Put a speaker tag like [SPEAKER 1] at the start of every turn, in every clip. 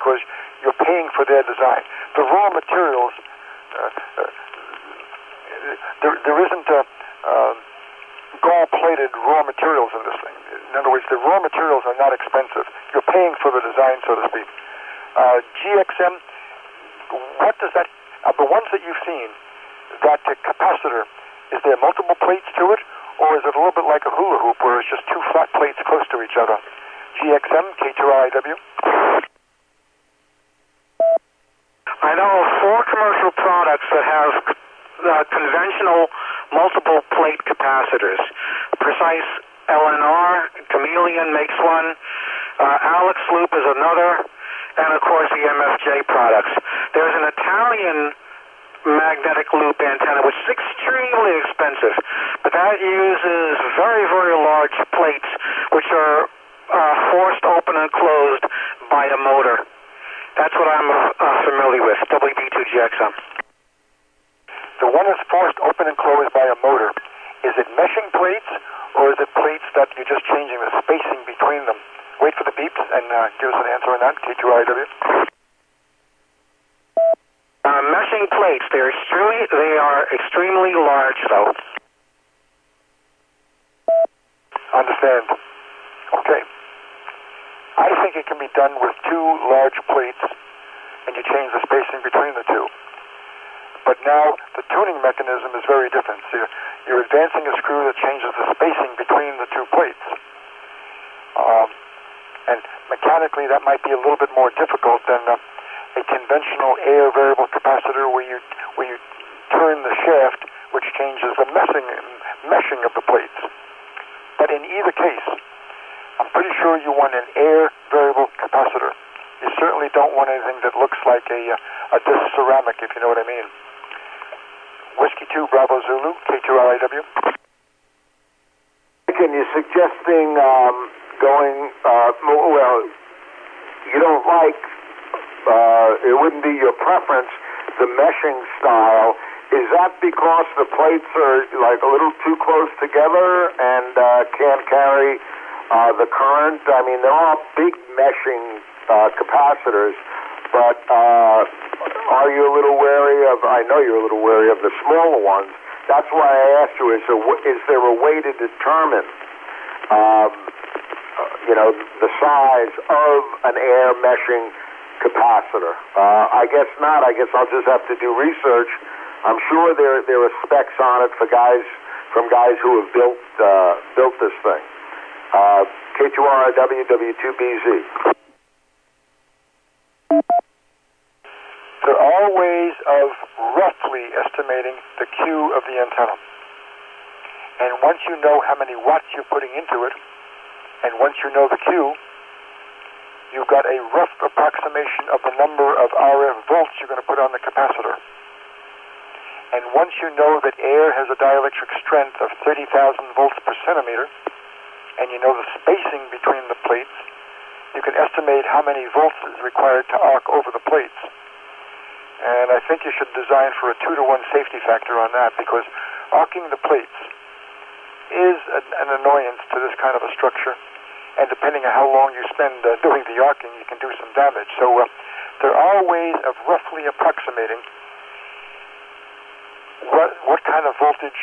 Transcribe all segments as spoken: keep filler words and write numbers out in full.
[SPEAKER 1] because you're paying for their design. The raw materials, uh, uh, there, there isn't a uh, gold-plated raw materials in this thing. In other words, the raw materials are not expensive. You're paying for the design, so to speak. Uh, G X M, what does that, of the ones that you've seen, that uh, capacitor, is there multiple plates to it, or is it a little bit like a hula hoop where it's just two flat plates close to each other? G X M, K two R I W.
[SPEAKER 2] I know of four commercial products that have uh, conventional multiple plate capacitors. Precise L N R, Chameleon makes one, uh, Alex Loop is another, and of course the M F J products. There's an Italian magnetic loop antenna, which is extremely expensive, but that uses very, very large plates, which are uh, forced open and closed by a motor. That's what I'm uh, familiar with, W B two G X M.
[SPEAKER 1] The one is forced open and closed by a motor. Is it meshing plates, or is it plates that you're just changing the spacing between them? Wait for the beeps and uh, give us an answer on that, K two R I W.
[SPEAKER 2] Uh, meshing plates, they're extremely, they are extremely large, though.
[SPEAKER 1] Understand. Okay. I think it can be done with two large plates, and you change the spacing between the two. But now, the tuning mechanism is very different. So you're, you're advancing a screw that changes the spacing between the two plates. Um, and mechanically, that might be a little bit more difficult than uh, a conventional air variable capacitor where you where you turn the shaft, which changes the meshing, meshing of the plates. But in either case, I'm pretty sure you want an air variable capacitor. You certainly don't want anything that looks like a, a disc ceramic, if you know what I mean. Whiskey two Bravo Zulu, K two R I W.
[SPEAKER 3] Can you suggesting um, going, uh, well, you don't like, Uh, it wouldn't be your preference, the meshing style. Is that because the plates are like a little too close together and uh, can't carry uh, the current? I mean, they're all big meshing uh, capacitors, but uh, are you a little wary of, I know you're a little wary of the smaller ones. That's why I asked you, is there, is there a way to determine, um, you know, the size of an air meshing capacitor? Uh, I guess not. I guess I'll just have to do research. I'm sure there there are specs on it for guys from guys who have built uh, built this thing. Uh, K two R W W two B Z.
[SPEAKER 1] There are ways of roughly estimating the Q of the antenna. And once you know how many watts you're putting into it, and once you know the Q, you've got a rough approximation of the number of R F volts you're going to put on the capacitor. And once you know that air has a dielectric strength of thirty thousand volts per centimeter, and you know the spacing between the plates, you can estimate how many volts is required to arc over the plates. And I think you should design for a two to one safety factor on that, because arcing the plates is an, an annoyance to this kind of a structure. And depending on how long you spend uh, doing the arcing, you can do some damage. So uh, there are ways of roughly approximating what what kind of voltage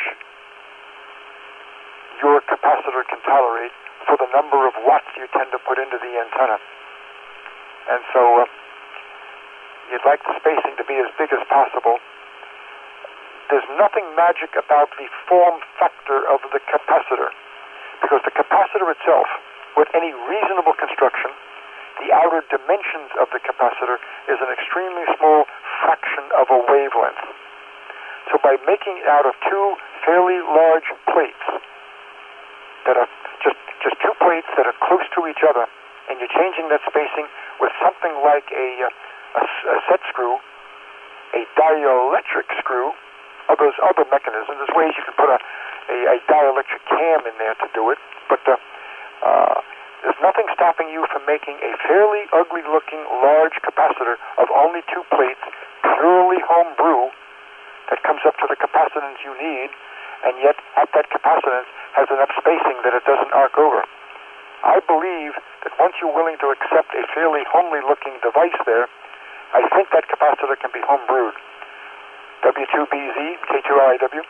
[SPEAKER 1] your capacitor can tolerate for the number of watts you tend to put into the antenna. And so uh, you'd like the spacing to be as big as possible. There's nothing magic about the form factor of the capacitor, because the capacitor itself, with any reasonable construction, the outer dimensions of the capacitor is an extremely small fraction of a wavelength. So by making it out of two fairly large plates that are just, just two plates that are close to each other, and you're changing that spacing with something like a, a, a set screw, a dielectric screw, or those other mechanisms. There's ways you can put a, a, a dielectric cam in there to do it, but uh, Uh, there's nothing stopping you from making a fairly ugly-looking large capacitor of only two plates, purely home brew, that comes up to the capacitance you need, and yet at that capacitance has enough spacing that it doesn't arc over. I believe that once you're willing to accept a fairly homely-looking device there, I think that capacitor can be home-brewed. W two B Z, K two L I W.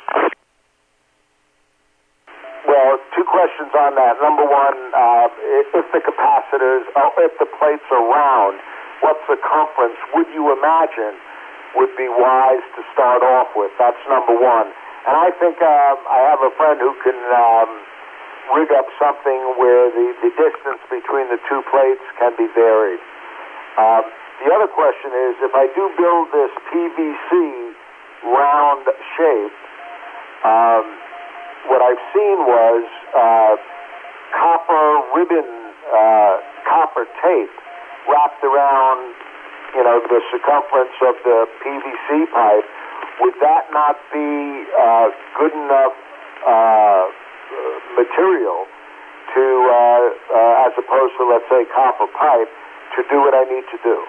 [SPEAKER 3] Well, two questions on that. Number one, uh, if the capacitors, uh, if the plates are round, what circumference would you imagine would be wise to start off with? That's number one. And I think um, I have a friend who can um, rig up something where the, the distance between the two plates can be varied. Um, the other question is, if I do build this P V C round shape, um, what I've seen was uh, copper ribbon, uh, copper tape wrapped around, you know, the circumference of the P V C pipe. Would that not be uh, good enough uh, material to, uh, uh, as opposed to, let's say, copper pipe, to do what I need to do?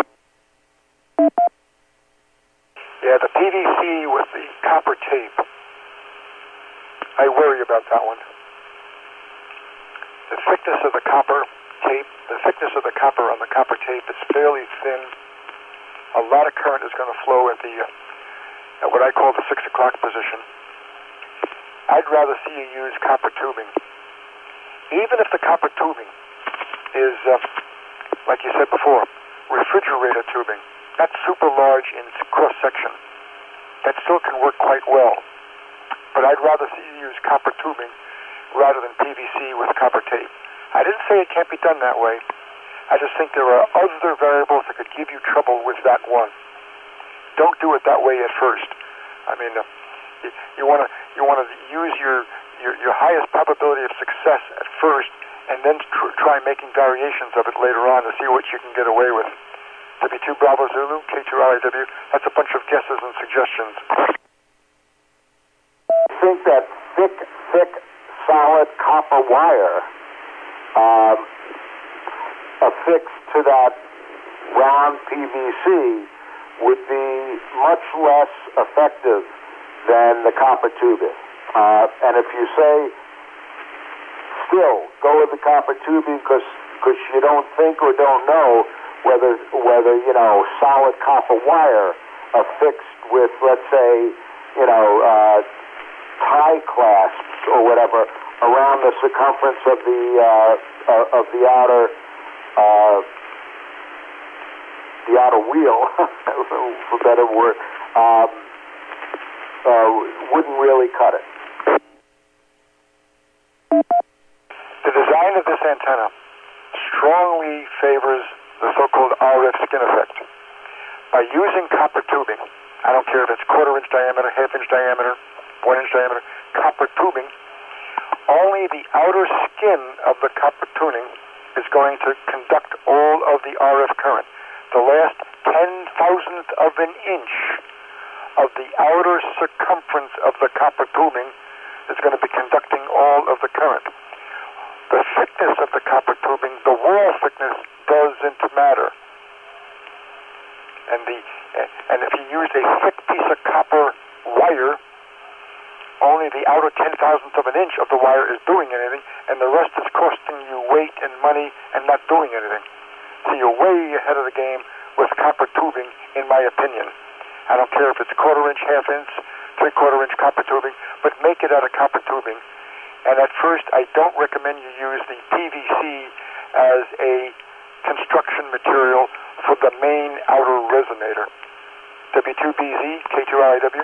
[SPEAKER 1] Yeah, the P V C with the copper tape, I worry about that one. The thickness of the copper tape, the thickness of the copper on the copper tape is fairly thin. A lot of current is going to flow at the uh, at what I call the six o'clock position. I'd rather see you use copper tubing. Even if the copper tubing is, uh, like you said before, refrigerator tubing, that's super large in cross-section. That still can work quite well. But I'd rather see you use copper tubing rather than P V C with copper tape. I didn't say it can't be done that way. I just think there are other variables that could give you trouble with that one. Don't do it that way at first. I mean, uh, you want to you want to use your, your your highest probability of success at first, and then tr- try making variations of it later on to see what you can get away with. W two Bravo Zulu, K two L I W. That's a bunch of guesses and suggestions.
[SPEAKER 3] I think that thick, thick, solid copper wire um, affixed to that round P V C would be much less effective than the copper tubing. Uh, and if you say, still, go with the copper tubing because you don't think or don't know whether, whether, you know, solid copper wire affixed with, let's say, you know, uh, tie clasps or whatever around the circumference of the uh, uh, of the outer uh, the outer wheel, for a better word, um, uh, wouldn't really cut it.
[SPEAKER 1] The design of this antenna strongly favors the so-called R F skin effect. By using copper tubing, I don't care if it's quarter inch diameter, half inch diameter, one inch diameter, copper tubing, only the outer skin of the copper tuning is going to conduct all of the R F current. The last ten thousandth of an inch of the outer circumference of the copper tubing is going to be conducting all of the current. The thickness of the copper tubing, the wall thickness, doesn't matter. And the and if you use a thick piece of copper wire, only the outer ten thousandth of an inch of the wire is doing anything, and the rest is costing you weight and money and not doing anything. So you're way ahead of the game with copper tubing, in my opinion. I don't care if it's quarter inch, half inch, three quarter inch copper tubing, but make it out of copper tubing. And at first, I don't recommend you use the P V C as a construction material for the main outer resonator. W two B Z, K two L I W.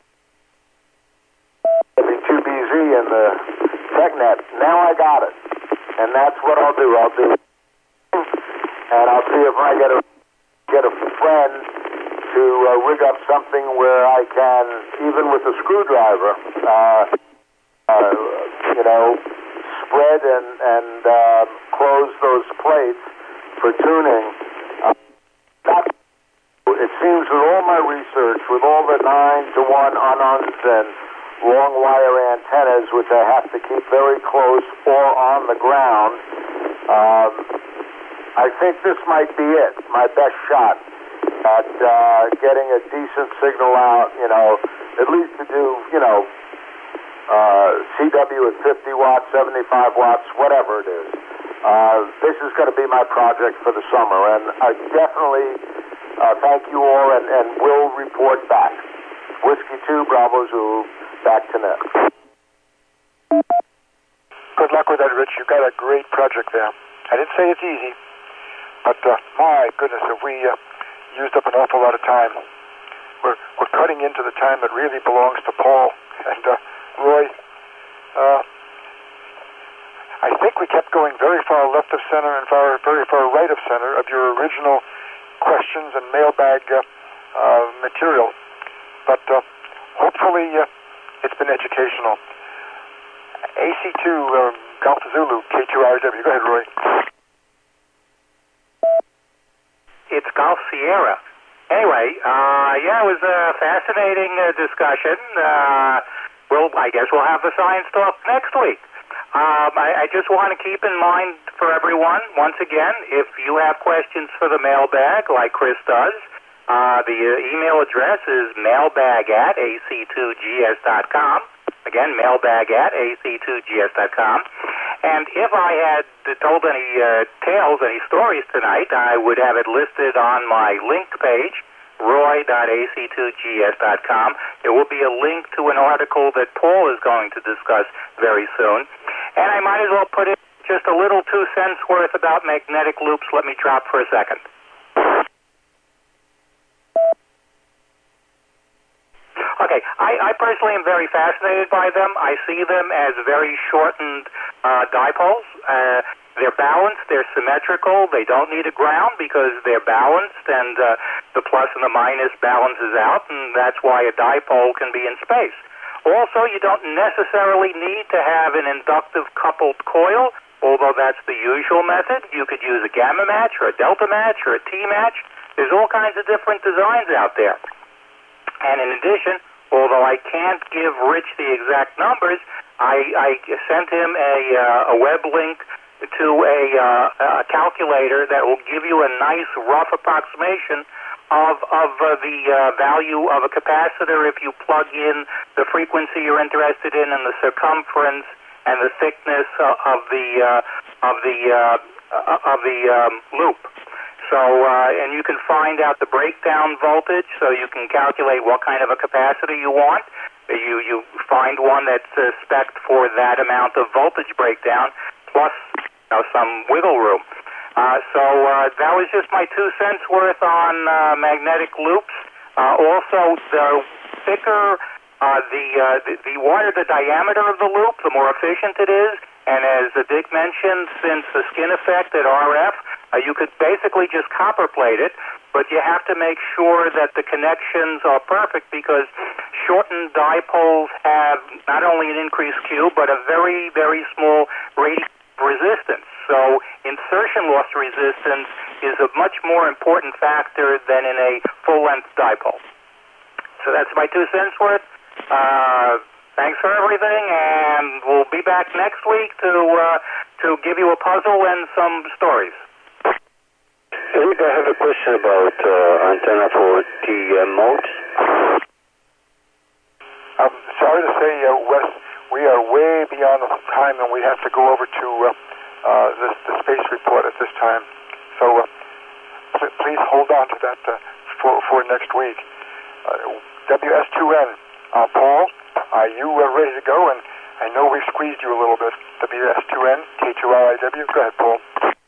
[SPEAKER 3] W two B Z and the TechNet. Now I got it. And that's what I'll do. I'll do and I'll see if I get a get a friend to uh, rig up something where I can, even with a screwdriver, uh, uh, you know, spread and, and uh, close those plates for tuning. Uh, that, it seems with all my research, with all the nine to one on-ons and long wire antennas, which I have to keep very close or on the ground, um, I think this might be it, my best shot at uh, getting a decent signal out, you know, at least to do, you know, uh, C W at fifty watts, seventy-five watts, whatever it is. Uh, this is going to be my project for the summer, and I definitely uh, thank you all, and, and will report back. Whiskey two, Bravo Zulu, back to net.
[SPEAKER 1] Good luck with that, Rich. You've got a great project there. I didn't say it's easy, but uh, my goodness, have we uh, used up an awful lot of time. We're, we're cutting into the time that really belongs to Paul. And uh, Roy, uh, I think we kept going very far left of center and far, very far right of center of your original questions and mailbag uh, uh, material. But uh, hopefully uh, it's been educational. A C two, uh, Golf Zulu, K two R W. Go ahead, Roy.
[SPEAKER 2] It's Golf Sierra. Anyway, uh, yeah, it was a fascinating uh, discussion. Uh, well, I guess we'll have the science talk next week. Um, I, I just want to keep in mind for everyone, once again, if you have questions for the mailbag, like Chris does, uh, the uh, email address is mailbag at A C two G S dot com. Again, mailbag at A C two G S dot com. And if I had told any uh, tales, any stories tonight, I would have it listed on my link page, roy dot A C two G S dot com. There will be a link to an article that Paul is going to discuss very soon. And I might as well put in just a little two cents worth about magnetic loops. Let me drop for a second. Okay, I, I personally am very fascinated by them. I see them as very shortened uh, dipoles. Uh, they're balanced, they're symmetrical, they don't need a ground because they're balanced, and uh, the plus and the minus balances out, and that's why a dipole can be in space. Also, you don't necessarily need to have an inductive coupled coil, although that's the usual method. You could use a gamma match or a delta match or a T match. There's all kinds of different designs out there. And in addition, although I can't give Rich the exact numbers, I, I sent him a, uh, a web link to a, uh, a calculator that will give you a nice rough approximation of, of uh, the uh, value of a capacitor if you plug in the frequency you're interested in and the circumference and the thickness uh, of the uh, of the uh, of the um, loop. So, uh, and you can find out the breakdown voltage, so you can calculate what kind of a capacitor you want. You you find one that's uh, spec'd for that amount of voltage breakdown, plus you know, some wiggle room. Uh, so uh, that was just my two cents worth on uh, magnetic loops. Uh, also, the thicker uh, the, uh, the the wider the diameter of the loop, the more efficient it is. And as uh, Dick mentioned, since the skin effect at R F, uh, you could basically just copper plate it, but you have to make sure that the connections are perfect because shortened dipoles have not only an increased Q, but a very, very small radius of resistance. So insertion loss resistance is a much more important factor than in a full-length dipole. So that's my two cents worth. Uh, Thanks for everything, and we'll be back next week to uh, to give you a puzzle and some stories.
[SPEAKER 4] Rick, I have a question about uh, antenna for the uh, modes.
[SPEAKER 1] I'm sorry to say, uh, Wes, we are way beyond the time, and we have to go over to uh, uh, the, the space report at this time. So uh, pl- please hold on to that uh, for, for next week. Uh, W S two N, uh, Paul? Are you uh, ready to go? And I know we've squeezed you a little bit. W S two N, K two R I W. Go ahead, Paul.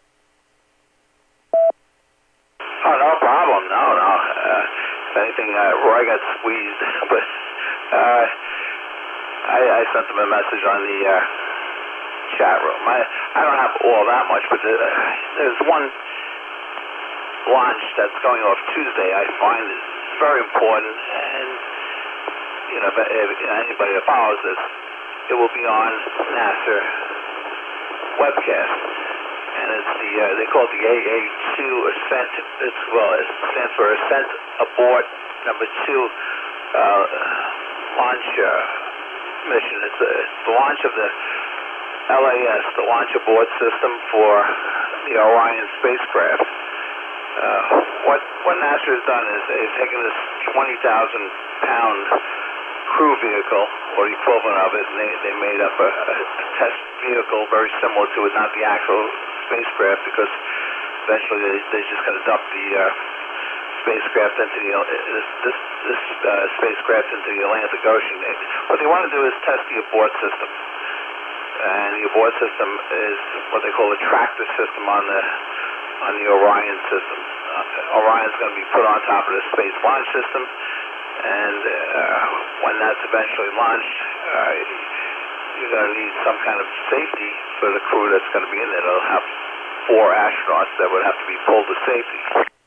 [SPEAKER 4] Oh, no problem. No, no. Uh, if anything, uh, Roy got squeezed. But uh, I, I sent him a message on the uh, chat room. I, I don't have all that much, but uh, there's one launch that's going off Tuesday I find is very important, and you know, if, if anybody that follows this, it will be on NASA webcast, and it's the uh, they call it the A A two Ascent. It's well, it stands for Ascent Abort Number Two uh, launch uh, mission. It's, a, it's the launch of the L A S, the Launch Abort System for the Orion spacecraft. Uh, what what NASA has done is they've taken this twenty thousand pound crew vehicle, or the equivalent of it, and they, they made up a, a test vehicle very similar to it, not the actual spacecraft because eventually they, they're just going to dump the uh, spacecraft into the uh, this this, this uh, spacecraft into the Atlantic Ocean. They, what they want to do is test the abort system, and the abort system is what they call a tractor system on the on the Orion system. Uh, Orion's going to be put on top of the Space Launch System, and uh, when that's eventually launched, uh, you're going to need some kind of safety for the crew that's going to be in there. They'll have four astronauts that would have to be pulled to safety.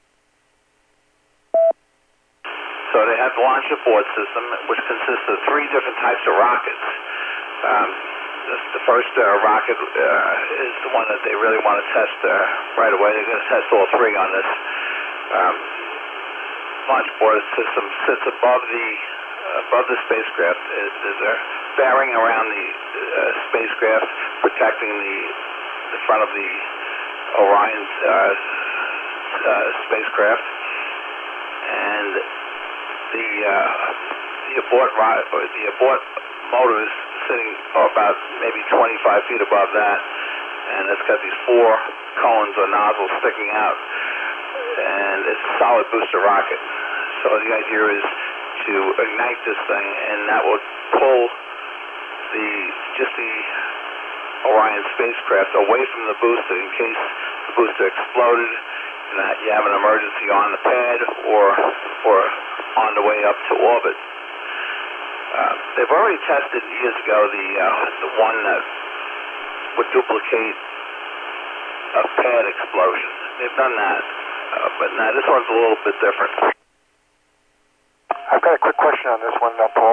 [SPEAKER 4] So they have the launch abort system, which consists of three different types of rockets. Um, the, the first uh, rocket uh, is the one that they really want to test uh, right away. They're going to test all three on this. Um, launch abort system sits above the above the spacecraft. There's a bearing around the uh, spacecraft protecting the the front of the Orion uh, uh, spacecraft, and the uh, the abort rod, or the abort motor is sitting about maybe twenty-five feet above that, and it's got these four cones or nozzles sticking out, and it's a solid booster rocket. So the idea is to ignite this thing, and that would pull the just the Orion spacecraft away from the booster in case the booster exploded and that you have an emergency on the pad or or on the way up to orbit. Uh, they've already tested years ago the uh, the one that would duplicate a pad explosion. They've done that, uh, but now this one's a little bit different.
[SPEAKER 1] I've got a quick question on this one, uh, Paul.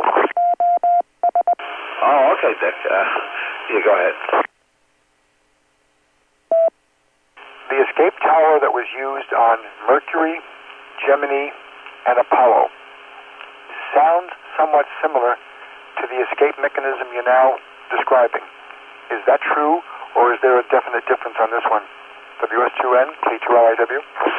[SPEAKER 4] Oh, okay, Dick. Uh, yeah, go ahead.
[SPEAKER 1] The escape tower that was used on Mercury, Gemini, and Apollo sounds somewhat similar to the escape mechanism you're now describing. Is that true, or is there a definite difference on this one? W S two N, K two L I W?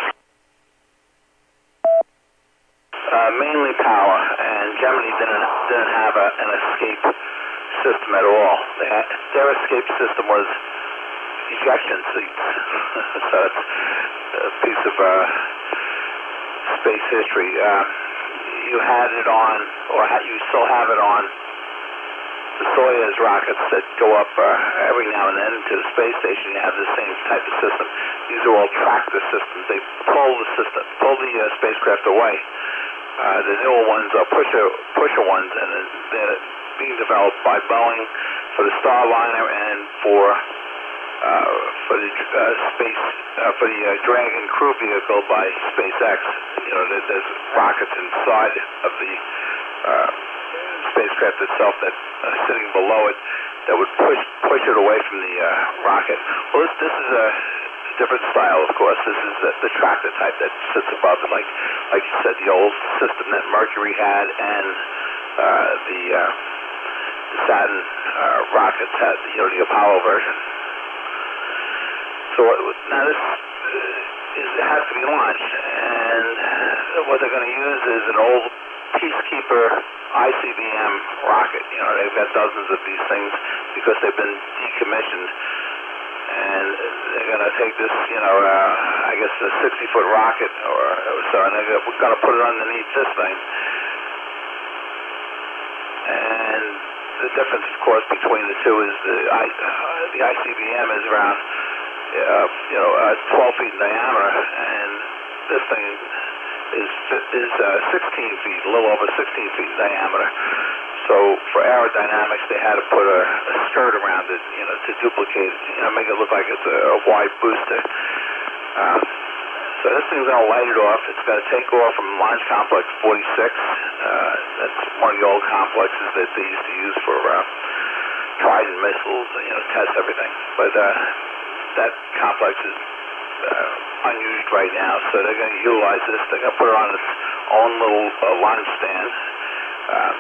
[SPEAKER 4] Uh, mainly power, and Gemini didn't didn't have a, an escape system at all. They had, their escape system was ejection seats. So it's a piece of uh, space history. Uh, you had it on, or ha- you still have it on, the Soyuz rockets that go up uh, every now and then to the space station. You have the same type of system. These are all tractor systems. They pull the system, pull the uh, spacecraft away. Uh, the newer ones are pusher pusher ones, and they're being developed by Boeing for the Starliner and for uh, for the uh, space uh, for the uh, Dragon crew vehicle by SpaceX. You know, there, there's rockets inside of the uh, spacecraft itself that are sitting below it that would push push it away from the uh, rocket. Well, this this is a different style, of course. This is the, the tractor type that sits above it, like like you said, the old system that Mercury had and uh, the, uh, the Saturn uh, rockets had, you know, the Apollo version. So now this is, it has to be launched, and what they're going to use is an old Peacekeeper I C B M rocket. You know, they've got dozens of these things because they've been decommissioned. And they're going to take this, you know, uh, I guess a sixty-foot rocket or so, and they're going to put it underneath this thing. And the difference, of course, between the two is the I, uh, the I C B M is around, uh, you know, uh, twelve feet in diameter, and this thing is is uh, sixteen feet, a little over sixteen feet in diameter. So for aerodynamics, they had to put a, a skirt around it, you know, to duplicate it, you know, make it look like it's a, a wide booster. Um, so this thing's going to light it off. It's going to take off from Launch Complex forty-six. Uh, that's one of the old complexes that they used to use for uh, Trident missiles, you know, test everything. But uh, that complex is uh, unused right now, so they're going to utilize this. They're going to put it on its own little uh, launch stand. Um,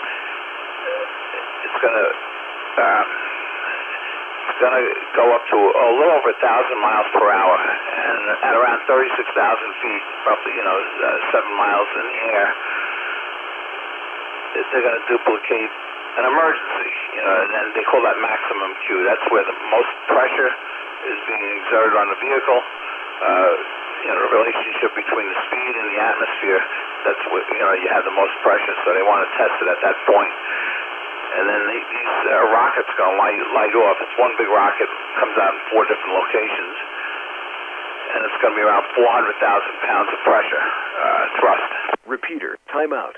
[SPEAKER 4] It's going to um, it's going to go up to a little over a thousand miles per hour, and at around thirty-six thousand feet, roughly, you know, uh, seven miles in the air, they're going to duplicate an emergency. You know, and they call that maximum Q. That's where the most pressure is being exerted on the vehicle. Uh, you know, the relationship between the speed and the atmosphere, that's what, you know, you have the most pressure, so they want to test it at that point. And then the, these uh, rockets are going to light, light off. It's one big rocket, comes out in four different locations, and it's going to be around four hundred thousand pounds of pressure, uh, thrust.
[SPEAKER 5] Repeater, timeout.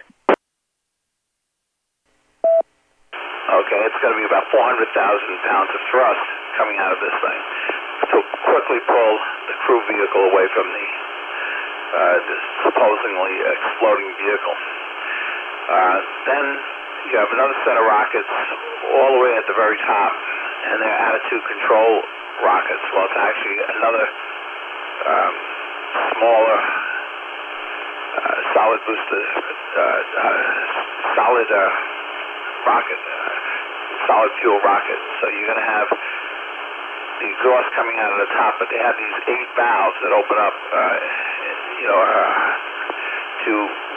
[SPEAKER 4] Okay, it's going to be about four hundred thousand pounds of thrust coming out of this thing to quickly pull the crew vehicle away from the uh, this supposedly exploding vehicle. Uh, then you have another set of rockets all the way at the very top, and they're attitude control rockets. Well, it's actually another um, smaller uh, solid booster, uh, uh, solid uh, rocket, uh, solid fuel rocket. So you're going to have the exhaust coming out of the top, but they have these eight valves that open up, uh, you know, uh, to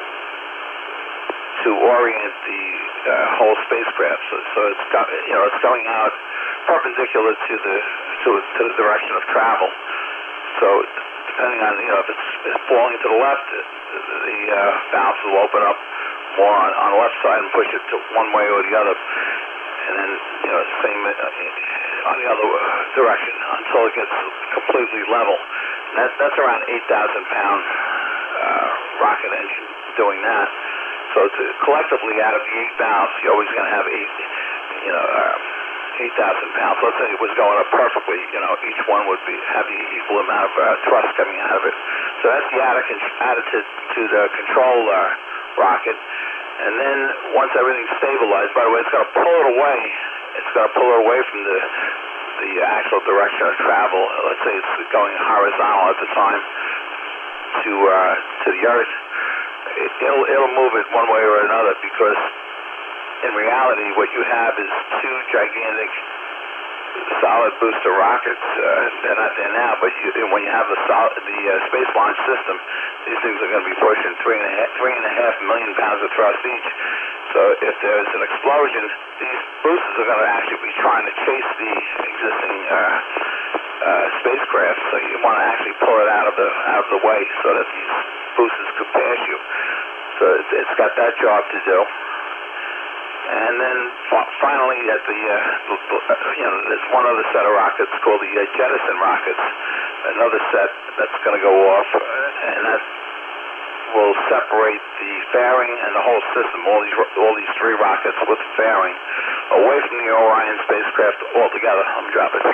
[SPEAKER 4] to orient the uh, whole spacecraft. So, so it's got, you know, it's going out perpendicular to the to, to the direction of travel. So depending on, you know, if it's, it's falling to the left, the, the uh, valves will open up more on, on the left side and push it to one way or the other, and then, you know, same uh, on the other direction until it gets completely level. And that, that's around eight thousand pound uh, rocket engine doing that. So to, collectively, out of the eight valves, you're always going to have eight, you know, uh, eight thousand pounds. Let's say it was going up perfectly, you know, each one would be have the equal amount of uh, thrust coming out of it. So that's the attitude to the control uh, rocket. And then once everything's stabilized, by the way, it's going to pull it away. It's going to pull it away from the the actual direction of travel. Let's say it's going horizontal at the time to uh, to the Earth. It, it'll it'll move it one way or another, because in reality, what you have is two gigantic solid booster rockets. Uh, they're not there now, but you, when you have the solid, the uh, Space Launch System, these things are going to be pushing three and a half, three and a half million pounds of thrust each. So if there's an explosion, these boosters are going to actually be trying to chase the existing uh, uh, spacecraft. So you want to actually pull it out of the out of the way so that these boosters could pass you. So it's, it's got that job to do. And then finally, at the, uh, you know, there's one other set of rockets called the uh, Jettison rockets, another set that's going to go off, and that will separate the fairing and the whole system, all these all these three rockets with the fairing, away from the Orion spacecraft altogether. Let me drop it.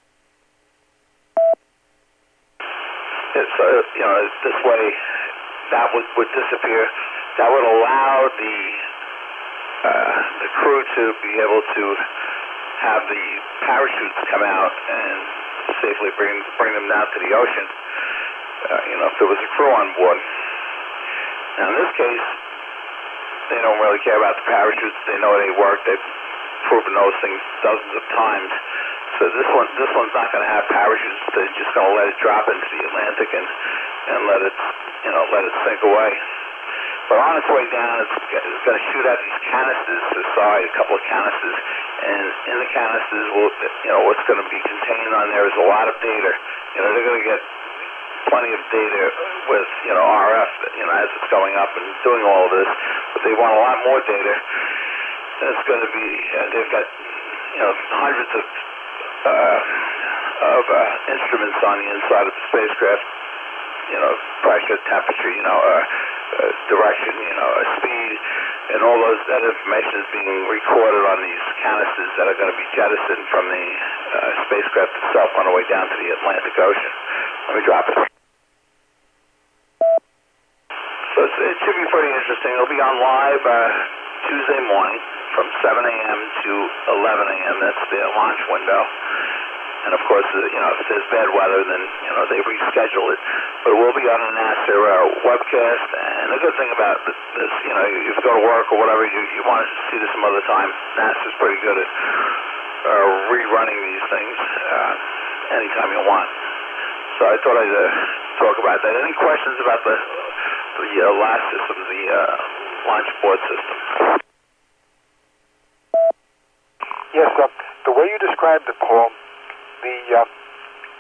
[SPEAKER 4] It's, uh, you know, this way, that would, would disappear. That would allow the Uh, the crew to be able to have the parachutes come out and safely bring bring them down to the ocean. Uh, you know, if there was a crew on board. Now, in this case, they don't really care about the parachutes. They know they work. They've proven those things dozens of times. So this one, this one's not going to have parachutes. They're just going to let it drop into the Atlantic and and let it, you know, let it sink away. But on its way down, it's, it's going to shoot out these canisters to the side, a couple of canisters, and in the canisters, will, you know, what's going to be contained on there is a lot of data. You know, they're going to get plenty of data with, you know, R F, you know, as it's going up and doing all of this, but they want a lot more data. And it's going to be, uh, they've got, you know, hundreds of uh, of uh, instruments on the inside of the spacecraft. You know, pressure, temperature, you know, uh, uh, direction, you know, uh, speed, and all those, that information is being recorded on these canisters that are going to be jettisoned from the uh, spacecraft itself on the way down to the Atlantic Ocean. Let me drop it. So it's, it should be pretty interesting. It'll be on live uh, Tuesday morning from seven a.m. to eleven a.m. That's the launch window. And of course, uh, you know, if there's bad weather, then, you know, they reschedule it. But it will be on a NASA uh, webcast. And the good thing about this, you know, if you go to work or whatever, you, you want to see this some other time, NASA's pretty good at uh, rerunning these things uh, anytime you want. So I thought I'd uh, talk about that. Any questions about the, the uh, LAST system, the uh, launch board system?
[SPEAKER 1] Yes, uh, the way you described it, Paul, the uh,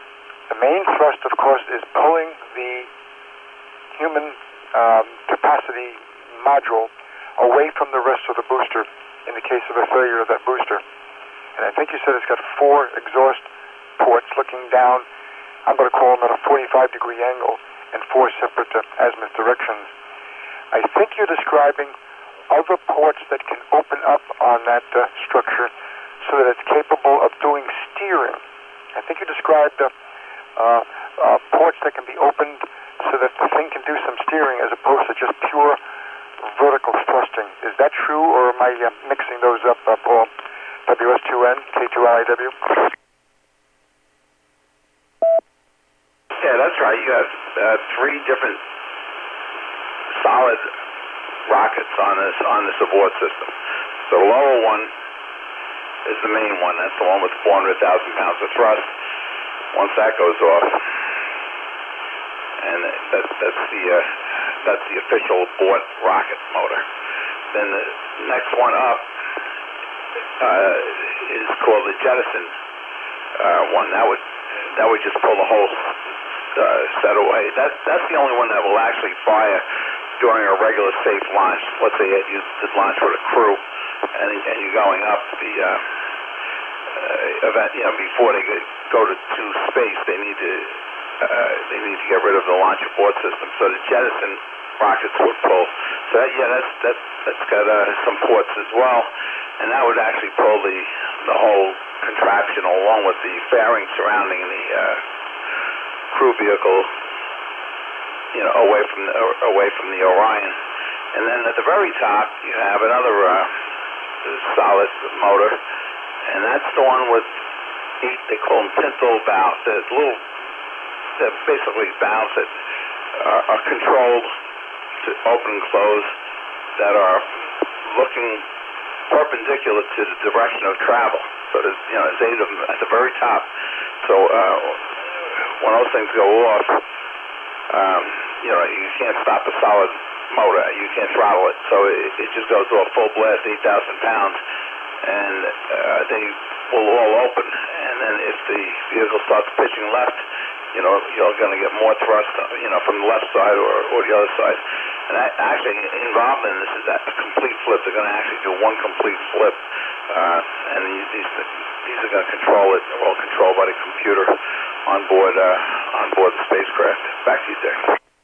[SPEAKER 1] The main thrust, of course, is pulling the human um, capacity module away from the rest of the booster in the case of a failure of that booster. And I think you said it's got four exhaust ports looking down, I'm going to call them at a forty-five degree angle, and four separate uh, azimuth directions. I think you're describing other ports that can open up on that uh, structure so that it's capable of doing steering. I think you described uh, uh, uh, ports that can be opened so that the thing can do some steering as opposed to just pure vertical thrusting. Is that true, or am I uh, mixing those up, uh, Paul? W S two N, K two L I W?
[SPEAKER 4] Yeah, that's right. You have uh, three different solid rockets on this on this abort system. So the lower one is the main one. That's the one with four hundred thousand pounds of thrust. Once that goes off, and that, that's the uh, that's the official abort rocket motor. Then the next one up uh, is called the jettison uh, one. That would that would just pull the whole uh, set away. That that's the only one that will actually fire during a regular safe launch. Let's say you did launch with a crew, and and you're going up the uh, uh, event. You know, before they go to, to space, they need to uh, they need to get rid of the launch abort system. So the jettison rockets would pull. So that, yeah, that's that that's got uh, some ports as well, and that would actually pull the the whole contraption along with the fairing surrounding the uh, crew vehicle, you know, away from the, away from the Orion. And then at the very top, you have another uh, solid motor, and that's the one with eight, they call them pintle valves. They're little, they're basically valves that are, are controlled to open and close, that are looking perpendicular to the direction of travel. So there's, you know, there's eight of them at the very top. So uh, when those things go off, um, you know, you can't stop a solid motor. You can't throttle it. So it, it just goes off full blast, eight thousand pounds, and uh, they will all open. And then if the vehicle starts pitching left, you know, you're going to get more thrust, you know, from the left side or, or the other side. And I, actually, involved in this is that a complete flip. They're going to actually do one complete flip, uh, and these these, these are going to control it. They're all controlled by the computer on board uh, on board the spacecraft. Back to you, Dick.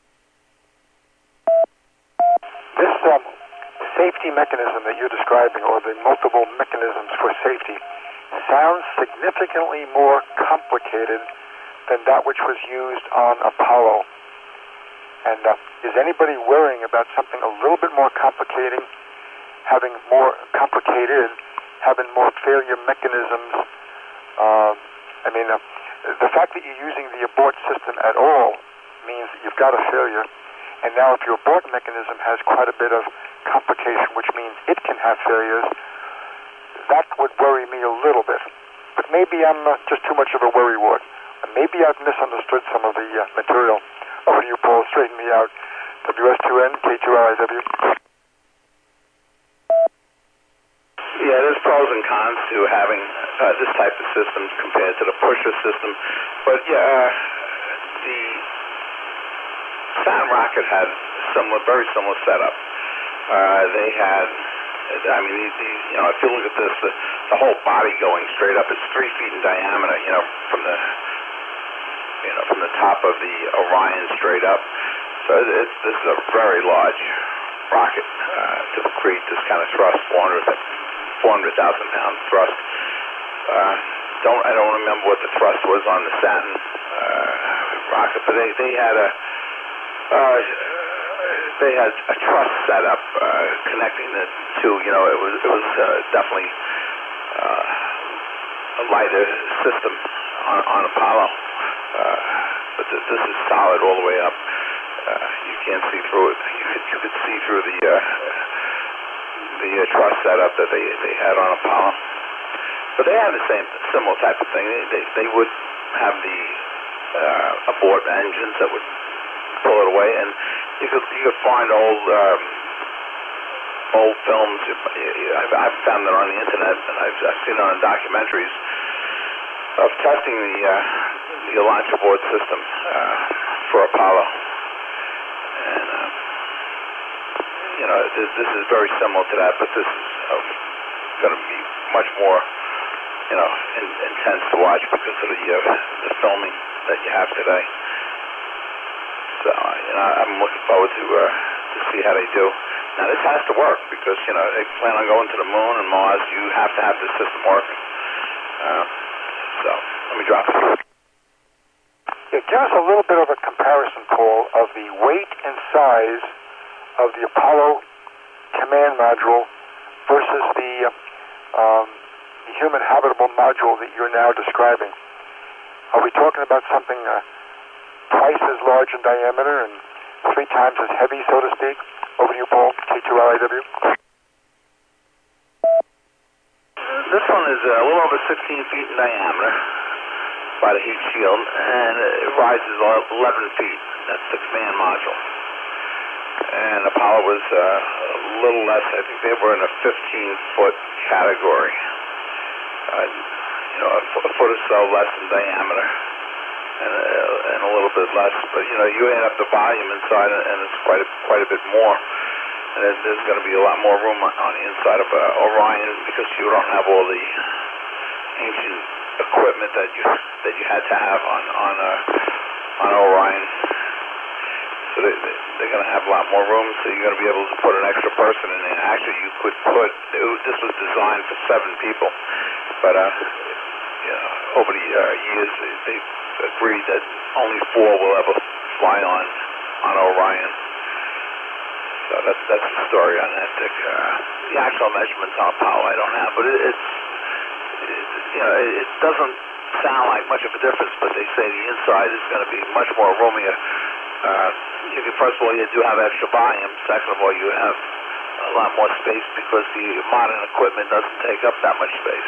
[SPEAKER 1] This um, safety mechanism that you're describing, or the multiple mechanisms for safety, sounds significantly more complicated than that which was used on Apollo. And uh, is anybody worrying about something a little bit more complicating, having more complicated, having more failure mechanisms? Uh, I mean, uh, the fact that you're using the abort system at all means that you've got a failure. And now if your abort mechanism has quite a bit of complication, which means it can have failures, that would worry me a little bit. But maybe I'm uh, just too much of a worrywart. Maybe I've misunderstood some of the uh, material. Over to you, Paul. Straighten me out. W S two N, K two L I W.
[SPEAKER 4] Yeah, there's pros and cons to having uh, this type of system compared to the pusher system. But yeah, uh, the Saturn rocket had similar, very similar setup. Uh, they had, I mean, the, the, you know, if you look at this, the, the whole body going straight up, it's three feet in diameter. You know, from the you know, from the top of the Orion straight up. So it's, this is a very large rocket uh, to create this kind of thrust, four hundred thousand pound thrust. Uh, don't I don't remember what the thrust was on the Saturn uh, rocket, but they, they had a uh, they had a truss set up uh, connecting the two. You know, it was it was uh, definitely uh, a lighter system on, on Apollo. Uh, but th this is solid all the way up. Uh, you can't see through it. You could, you could see through the uh, the uh, truss setup that they they had on Apollo. But they had the same similar type of thing. They they, they would have the uh, abort engines that would pull it away, and you could you could find old um, old films. I've, I've found it on the internet, and I've, I've seen it on documentaries of testing the uh, the launch abort system uh, for Apollo, and uh, you know this, this is very similar to that, but this is uh, going to be much more you know in, intense to watch because of the uh, the filming that you have today. So uh, you know I'm looking forward to uh, to see how they do. Now this has to work because you know they plan on going to the moon and Mars. You have to have this system working. Uh, so let me drop it.
[SPEAKER 1] Yeah, give us a little bit of a comparison, Paul, of the weight and size of the Apollo command module versus the, um, the human habitable module that you're now describing. Are we talking about something uh, twice as large in diameter and three times as heavy, so to speak? Over to you, Paul, K two L I W.
[SPEAKER 4] This one is a little over sixteen feet in diameter by the heat shield, and it rises eleven feet. That's the command module. And Apollo was uh, a little less. I think they were in a fifteen foot category. Uh, you know, a, f- a foot or so less in diameter, and, uh, and a little bit less. But you know, you add up the volume inside, and it's quite a, quite a bit more. And there's, there's going to be a lot more room on, on the inside of uh, Orion because you don't have all the ancient equipment that you that you had to have on on uh, on Orion. So they, they, they're going to have a lot more room. So you're going to be able to put an extra person in there. Actually, you could put. It was, this was designed for seven people, but uh, you know, over the uh, years they, they agreed that only four will ever fly on on Orion. So that's that's the story on that. Dick. Uh, the actual measurements on Apollo I don't have, but it, it's it, you know it, it doesn't sound like much of a difference. But they say the inside is going to be much more roomier. Uh, you can, first of all, you do have extra volume. Second of all, you have a lot more space because the modern equipment doesn't take up that much space.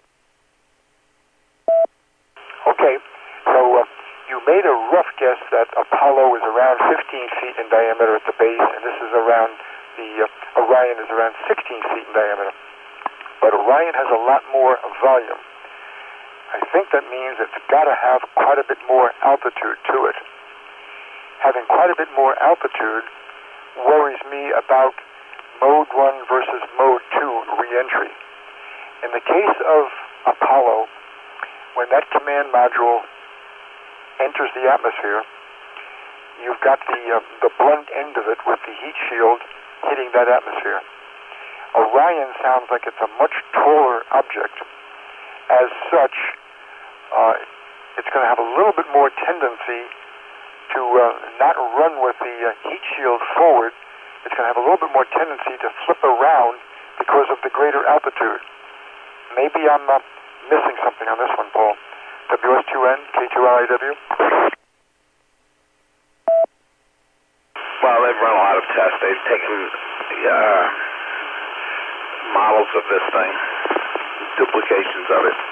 [SPEAKER 1] Okay, so uh, you made a rough guess that Apollo is around fifteen feet in diameter at the base, and this is around, the uh, Orion is around sixteen feet in diameter. But Orion has a lot more volume. I think that means it's got to have quite a bit more altitude to it. Having quite a bit more altitude worries me about mode one versus mode two reentry. In the case of Apollo, when that command module enters the atmosphere, you've got the uh, the blunt end of it with the heat shield hitting that atmosphere. Orion sounds like it's a much taller object. As such, uh, it's going to have a little bit more tendency to uh, not run with the uh, heat shield forward. It's going to have a little bit more tendency to flip around because of the greater altitude. Maybe I'm uh, missing something on this one, Paul. W S two N, K two L I W.
[SPEAKER 4] Well, they've run a lot of tests. They've taken uh, models of this thing, duplications of it,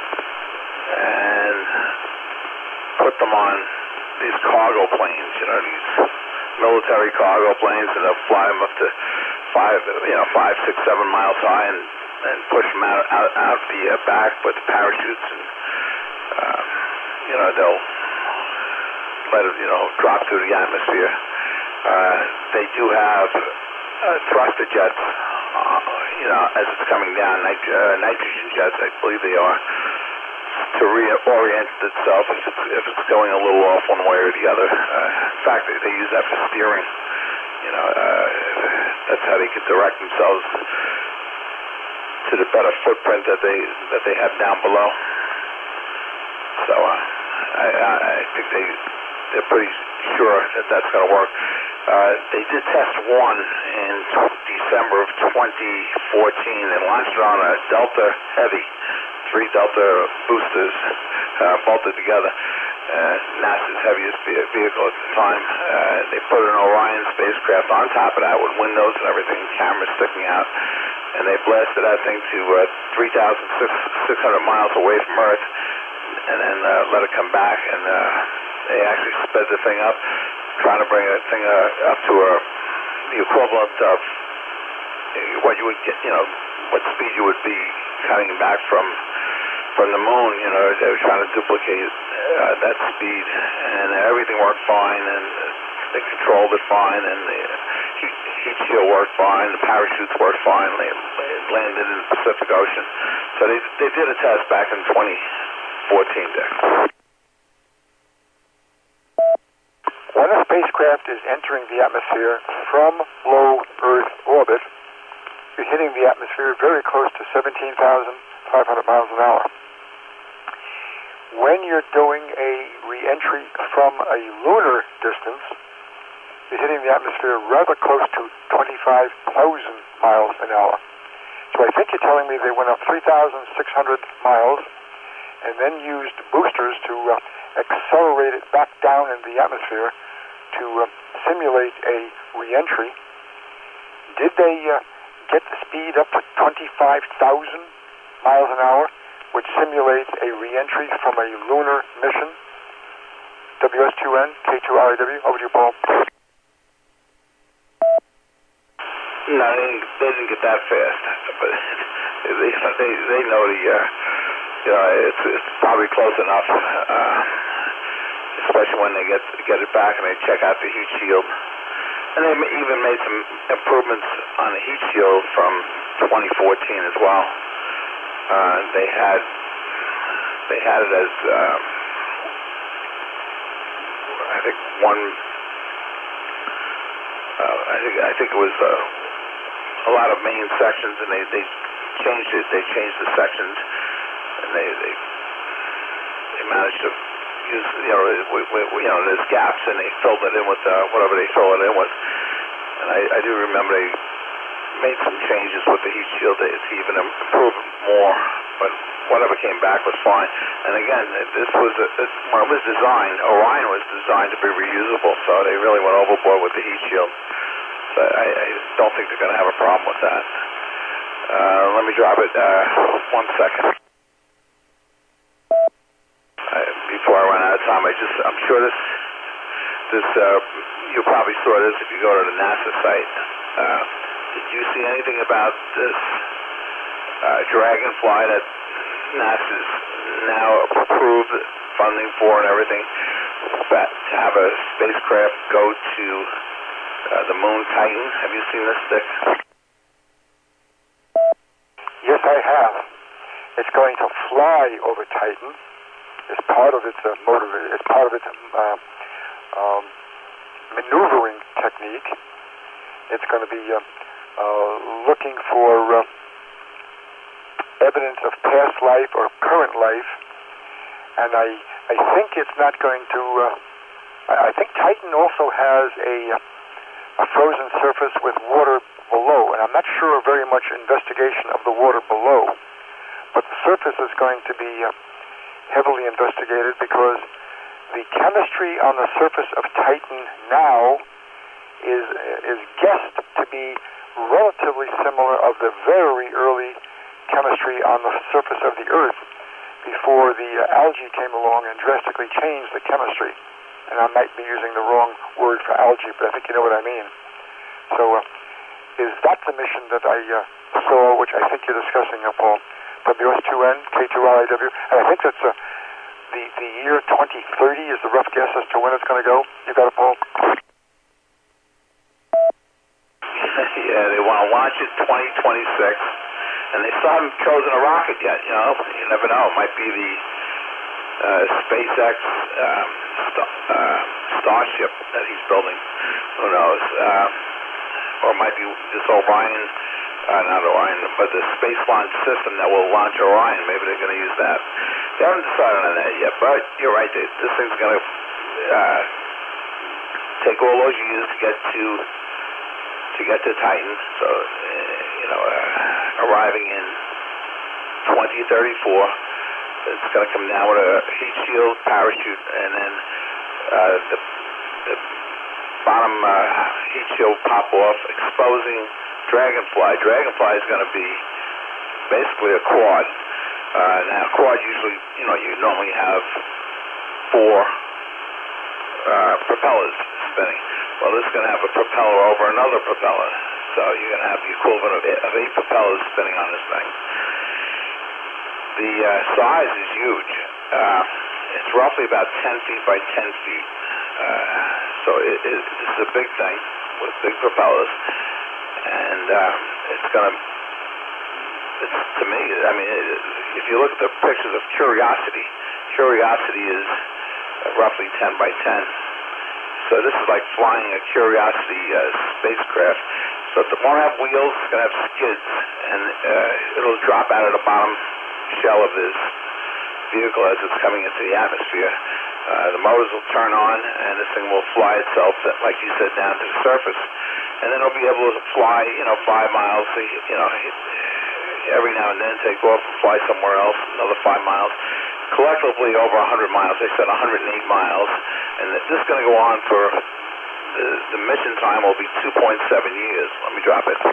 [SPEAKER 4] and put them on these cargo planes, you know, these military cargo planes, and they'll fly them up to five, you know, five, six, seven miles high, and, and push them out, out, out the uh, back with parachutes, and uh, you know, they'll let it, you know, drop through the atmosphere. Uh, they do have uh, thruster jets, uh, you know, as it's coming down, nit- uh, nitrogen jets, I believe they are, to reorient itself if it's, if it's going a little off one way or the other. Uh, in fact, they, they use that for steering. You know, uh, that's how they can direct themselves to the better footprint that they that they have down below. So uh, I, I think they they're pretty sure that that's going to work. Uh, they did test one in December of twenty fourteen. They launched it on a Delta Heavy. Three Delta boosters uh, bolted together. Uh, NASA's heaviest vehicle at the time. Uh, they put an Orion spacecraft on top of that with windows and everything, cameras sticking out, and they blasted that thing to uh, three thousand six hundred miles away from Earth, and then uh, let it come back, and uh, they actually sped the thing up, trying to bring the thing uh, up to a, the equivalent of what you would get, you know, what speed you would be coming back from from the moon, you know, they were trying to duplicate uh, that speed, and everything worked fine, and they controlled it fine, and the heat, heat shield worked fine, the parachutes worked fine, they landed in the Pacific Ocean. So they, they did a test back in twenty fourteen, Dick.
[SPEAKER 1] When a spacecraft is entering the atmosphere from low Earth orbit, you're hitting the atmosphere very close to seventeen thousand five hundred miles an hour. When you're doing a re-entry from a lunar distance, you're hitting the atmosphere rather close to twenty-five thousand miles an hour. So I think you're telling me they went up three thousand six hundred miles and then used boosters to uh, accelerate it back down in the atmosphere to uh, simulate a re-entry. Did they uh, get the speed up to twenty-five thousand miles an hour, which simulates a re-entry from a lunar mission? W S two N, K two R A W, over to you, Paul.
[SPEAKER 4] No, they, they didn't get that fast, but they they, they know the, uh, you know, it's, it's probably close enough, uh, especially when they get get it back and they check out the heat shield. And they even made some improvements on the heat shield from twenty fourteen as well. Uh, they had they had it as um, I think one. Uh, I think I think it was uh, a lot of main sections, and they, they changed it. They changed the sections, and they they, they managed to use, you know, we, we, you know, there's gaps, and they filled it in with uh, whatever they fill it in with. And I, I do remember they made some changes with the heat shield to even improve it more, but whatever came back was fine. And again, this was a, this, when it was designed, Orion was designed to be reusable, so they really went overboard with the heat shield. So I, I don't think they're going to have a problem with that. Uh, let me drop it uh, one second. Uh, before I run out of time, I just, I'm sure this, this, uh, you probably saw this if you go to the NASA site. Uh, did you see anything about this uh, Dragonfly that NASA's now approved funding for and everything, but to have a spacecraft go to uh, the moon Titan? Have you seen this, Dick?
[SPEAKER 1] Yes, I have. It's going to fly over Titan. It's part of its uh, motive. It's part of its uh, um, maneuvering technique. It's going to be uh, uh, looking for uh, evidence of past life or current life, and I I think it's not going to. Uh, I, I think Titan also has a a frozen surface with water below, and I'm not sure very much investigation of the water below, but the surface is going to be uh, heavily investigated because the chemistry on the surface of Titan now is is guessed to be relatively similar of the very early chemistry on the surface of the Earth before the uh, algae came along and drastically changed the chemistry. And I might be using the wrong word for algae, but I think you know what I mean. So uh, is that the mission that I uh, saw, which I think you're discussing, uh, Paul? W S two N, K two R A W, and I think that's uh, the, the year twenty thirty is the rough guess as to when it's going to go. You got it, Paul?
[SPEAKER 4] Yeah, they want to launch it twenty twenty-six, and they still haven't chosen a rocket yet. You know, you never know. It might be the uh, SpaceX um, st- uh, Starship that he's building. Who knows? Uh, or it might be this Orion, uh, not Orion, but the Space Launch System that will launch Orion. Maybe they're going to use that. They haven't decided on that yet, but you're right. They, this thing's going to uh, take all those years to get to. to get to Titan, so, uh, you know, uh, arriving in twenty thirty-four, it's going to come down with a heat shield, parachute, and then uh, the, the bottom uh, heat shield pop off, exposing Dragonfly. Dragonfly is going to be basically a quad. Uh, now, a quad usually, you know, you normally have four uh, propellers spinning. Well, this is going to have a propeller over another propeller, so you're going to have the equivalent of eight, of eight propellers spinning on this thing. the uh, size is huge. Uh, it's roughly about ten feet by ten feet. Uh, so it, it, this is a big thing with big propellers. And uh, it's going to, it's, to me, I mean, it, if you look at the pictures of Curiosity, Curiosity is roughly ten by ten. So this is like flying a Curiosity uh, spacecraft. So it won't have wheels, it's going to have skids, and uh, it'll drop out of the bottom shell of this vehicle as it's coming into the atmosphere. Uh, the motors will turn on, and this thing will fly itself, like you said, down to the surface. And then it'll be able to fly, you know, five miles, you know, every now and then take off and fly somewhere else, another five miles. Collectively over one hundred miles. They said one hundred eight miles. And this is going to go on for, the, the mission time will be two point seven years. Let me drop it.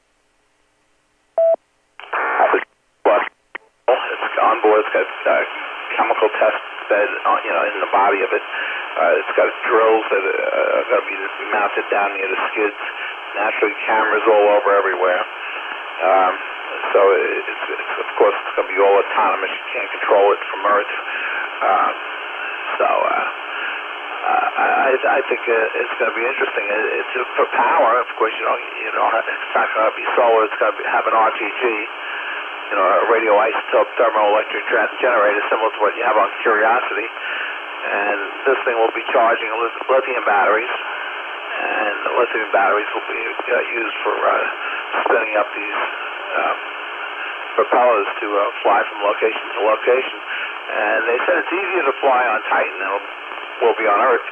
[SPEAKER 4] It's on board. It's got uh, chemical test bed, uh, you know, in the body of it. Uh, it's got drills that uh, are going to be mounted down near the skids. Naturally, cameras all over everywhere. Um, so it's, it's, of course, it's going to be all autonomous. You can't control it from Earth. Uh, so uh, I, I think uh, it's going to be interesting. It's uh, for power, of course. You know, you know, it's not going to be solar. It's going to be, have an R T G. You know, a radioisotope thermoelectric generator similar to what you have on Curiosity. And this thing will be charging lithium batteries, and the lithium batteries will be uh, used for uh, spinning up these uh, propellers to uh, fly from location to location. And they said it's easier to fly on Titan than it will be on Earth,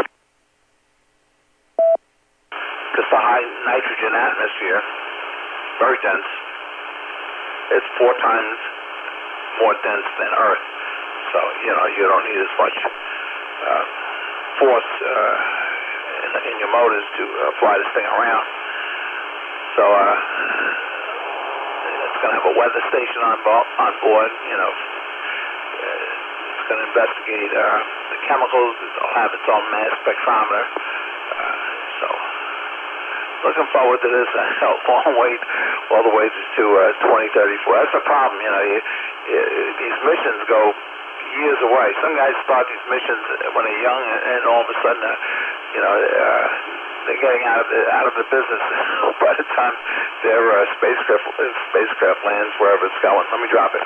[SPEAKER 4] because the high nitrogen atmosphere, very dense. It's four times more dense than Earth. So, you know, you don't need as much uh, force uh, in, in your motors to uh, fly this thing around. So, uh, it's going to have a weather station on, bo- on board. You know, it's going to investigate uh, the chemicals. It'll have its own mass spectrometer. Uh, so, looking forward to this. A long wait, all the way to uh, twenty thirty-four. That's the problem, you know. You, you, these missions go years away. Some guys start these missions when they're young, and, and all of a sudden, uh, you know, uh, they're getting out of the out of the business by the time their uh, spacecraft spacecraft lands wherever it's going. Let me drop it.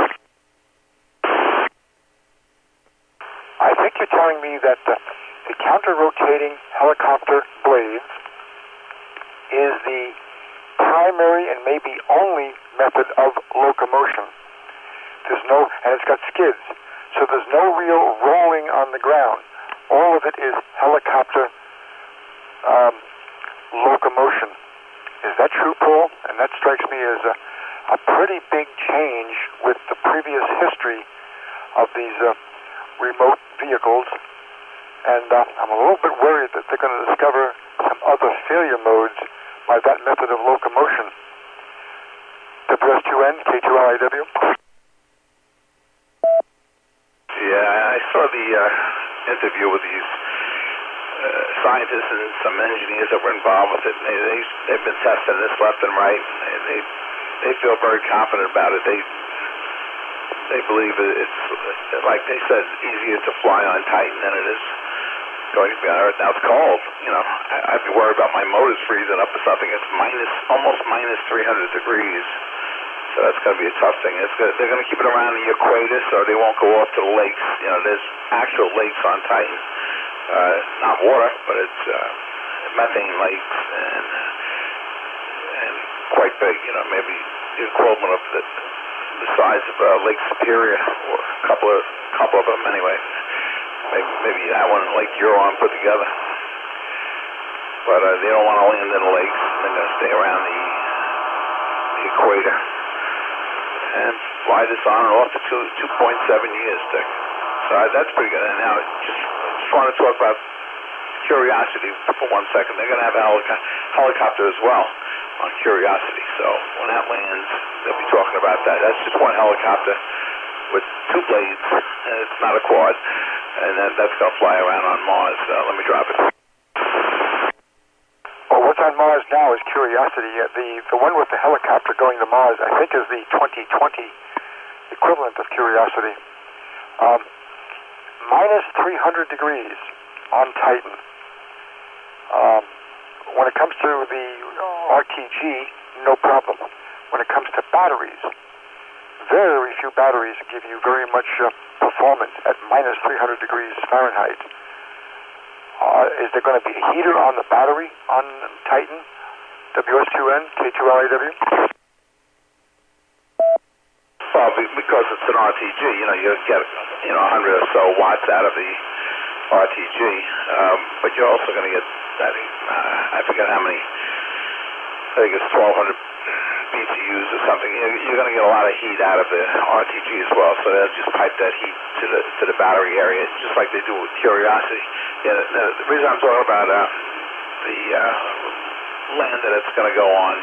[SPEAKER 1] I think you're telling me that the, the counter-rotating helicopter blades is the primary and maybe only method of locomotion. There's no, and it's got skids, so there's no real rolling on the ground. All of it is helicopter um, locomotion. Is that true, Paul? And that strikes me as a, a pretty big change with the previous history of these uh, remote vehicles. And uh, I'm a little bit worried that they're going to discover some other failure modes by that method of locomotion. W S two N, K two L I W.
[SPEAKER 4] Yeah, I saw the uh, interview with these uh, scientists and some engineers that were involved with it. They, they, they've been testing this left and right. They, they, they feel very confident about it. They they believe it's, like they said, easier to fly on Titan than it is going to be on Earth. Now it's cold, you know. I, I'd be worried about my motors freezing up or something. It's minus, almost minus three hundred degrees. So that's going to be a tough thing. It's gonna, they're going to keep it around the equator, so they won't go off to the lakes. You know, there's actual lakes on Titan. Uh, not water, but it's uh, methane lakes, and and quite big. You know, maybe the equivalent of the, the size of uh, Lake Superior, or a couple of couple of them anyway. Maybe, maybe that one, Lake Huron, put together. But uh, they don't want to land in the lakes. They're going to stay around the, the equator and fly this on and off to two, two point seven years, Dick. So uh, that's pretty good. And now, just, just want to talk about Curiosity for one second. They're going to have a helico- helicopter as well on Curiosity. So when that lands, they'll be talking about that. That's just one helicopter with two blades, and it's not a quad. And that, that's going to fly around on Mars. Uh, let me drop it.
[SPEAKER 1] Well, what's on Mars now is Curiosity. Uh, the the one with the helicopter going to Mars, I think, is the twenty twenty equivalent of Curiosity. Um, minus three hundred degrees on Titan. Um, when it comes to the R T G, no problem. When it comes to batteries, very few batteries give you very much uh, performance at minus three hundred degrees Fahrenheit. Uh, is there going to be a heater on the battery on Titan? W S two N, K two L A W?
[SPEAKER 4] Well, because it's an R T G, you know, you get, you know, one hundred or so watts out of the R T G, um, but you're also going to get, I think, uh, I forget how many, I think it's twelve hundred B T Us or something. You're, you're going to get a lot of heat out of the R T G as well, so they'll just pipe that heat to the to the battery area, just like they do with Curiosity. Yeah, the, the reason I'm talking about uh, the uh, land that it's going to go on,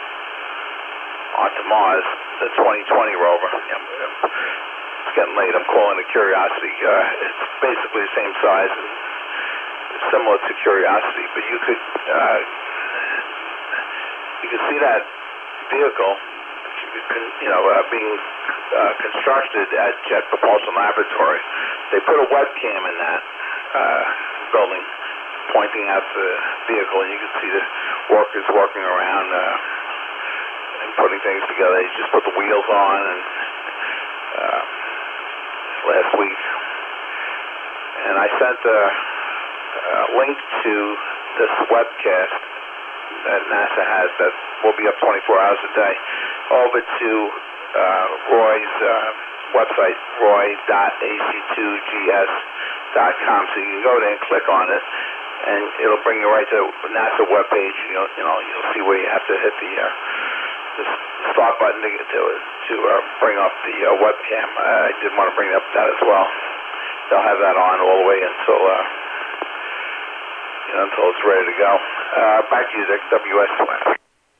[SPEAKER 4] onto Mars, the twenty twenty rover. It's getting late. I'm calling it Curiosity. Uh, it's basically the same size and similar to Curiosity, but you could uh, you could see that vehicle, you know, uh, being uh, constructed at Jet Propulsion Laboratory. They put a webcam in that uh, building, pointing at the vehicle, and you can see the workers working around. Uh, putting things together. They just put the wheels on and uh, last week, and I sent a, a link to this webcast that NASA has that will be up twenty-four hours a day over to uh, Roy's uh, website, roy dot a c two g s dot com, so you can go there and click on it, and it'll bring you right to the NASA webpage. You'll, you know, you'll see where you have to hit the uh, the start button to to, to uh, bring up the uh, webcam. Uh, I did want to bring up that as well. They'll have that on all the way until uh, you know, until it's ready to go. Uh, back to you, Dick. W S two N.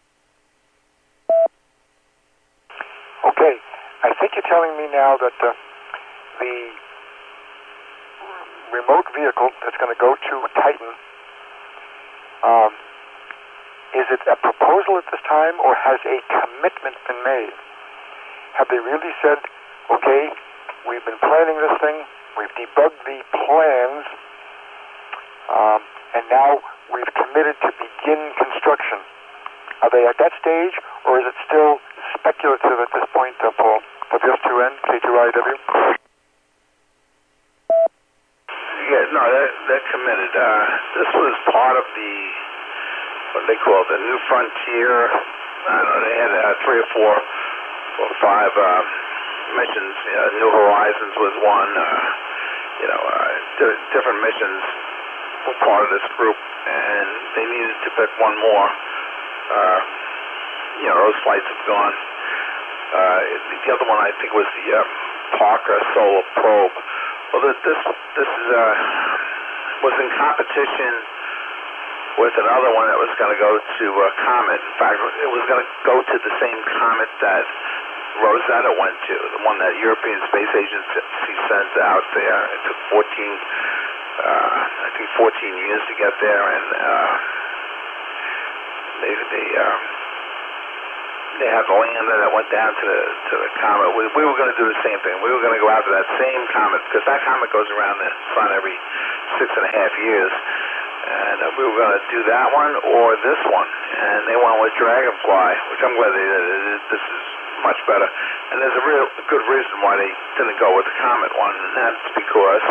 [SPEAKER 1] Okay, I think you're telling me now that uh, the remote vehicle that's going to go to Titan. Um, Is it a proposal at this time, or has a commitment been made? Have they really said, okay, we've been planning this thing, we've debugged the plans, um, and now we've committed to begin construction? Are they at that stage, or is it still speculative at this point, uh, Paul? W S two N, K two I W?
[SPEAKER 4] Yeah, no, they're, they're committed. Uh, this was part of the what they call the New Frontier. I don't know, they had uh, three or four or five uh, missions. Uh, New Horizons was one. Uh, you know, uh, di- different missions were part of this group, and they needed to pick one more. Uh, you know, those flights have gone. Uh, the other one, I think, was the uh, Parker Solar Probe. Well, this this is uh, was in competition with another one that was going to go to uh, Comet. In fact, it was going to go to the same comet that Rosetta went to, the one that European Space Agency sent out there. It took fourteen, uh, I think fourteen years to get there, and uh, they they uh, they had the lander that went down to the to the comet. We, we were going to do the same thing. We were going to go out to that same comet, because that comet goes around the sun every six and a half years. And uh, we were going to do that one or this one, and they went with Dragonfly, which I'm glad they did. This is much better, and there's a real good reason why they didn't go with the Comet one, and that's because